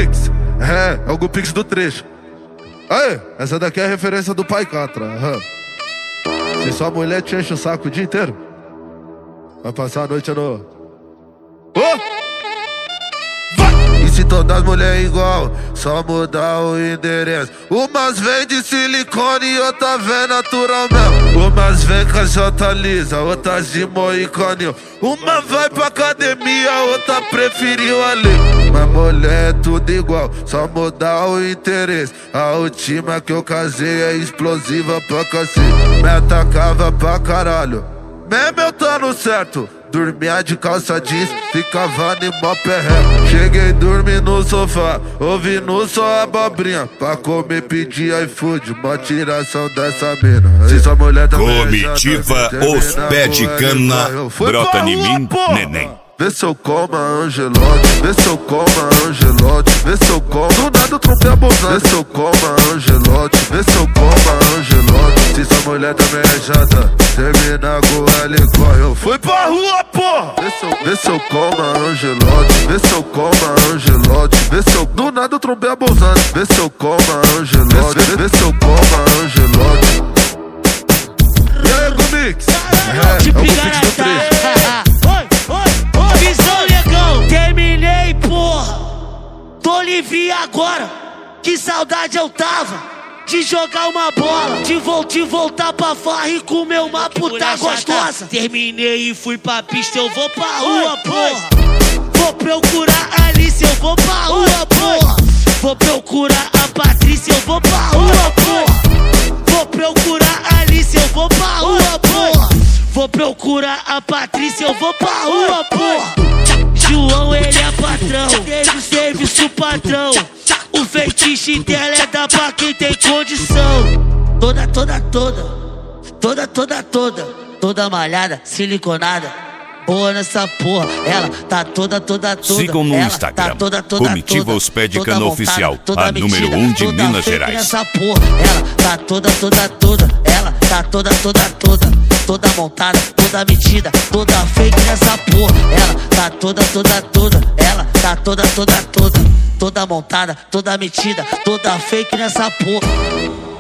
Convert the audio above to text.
Gupix. É o Gupix do trecho. Aê, essa daqui é a referência do Pai Catra. Se sua mulher te enche o saco o dia inteiro, vai passar a noite no... E se todas as mulheres igual, só mudar o endereço. Umas vem de silicone e outras vem natural mesmo. Umas vem caixota lisa, outras de moicaninho. Uma vai pra academia, outra preferiu ali. Mas mulher é tudo igual, só mudar o interesse. A última que eu casei é explosiva pra cacete. Me atacava pra caralho, mesmo eu tô no certo. Dormia de calça jeans, ficava no mó perreco. Cheguei dormi no sofá, ouvindo só abobrinha. Pra comer pedir iFood, uma tiração dessa mina. Se sua mulher também Comitiva Os Pé de Cana, brota em mim, neném. Vê se eu como a Angelote, vê se eu como a Angelote, vê se eu como. Do nada eu trompei a bolsa. Vê se eu como a Angelote, vê se eu como a Angelote. Se sua mulher também é chata, termina com ela e corre. Eu fui pra rua, porra! Vê se eu como a Angelote, vê se eu como a Angelote, vê se eu... Do nada eu trompei a bolsa. Vê se eu como a Angelote, vê se eu como a Angelote. E aí, Gumix? É o Gumix do trecho. Terminei, porra. Tô livre agora. Que saudade eu tava de jogar uma bola, de voltar pra farra e comer uma puta gostosa. Terminei e fui pra pista, eu vou pra rua, porra. Vou procurar a Alice, eu vou pra rua, porra. Vou procurar a Patrícia, eu vou pra rua, porra. Vou procurar a Alice, eu vou pra rua, porra. Vou procurar a Patrícia, eu vou pra rua, porra. João, ele é patrão, desde o serviço padrão. O feitiço dela é dar pra quem tem condição. Toda malhada, siliconada, boa nessa porra. Ela tá toda. Sigam no Instagram, Comitiva Os Pé de Cana Oficial, a número 1 de Minas Gerais. Nessa porra. Ela tá toda. Ela tá toda montada, toda metida, toda fake nessa porra. Ela tá toda. Ela tá toda montada, toda metida, toda fake nessa porra.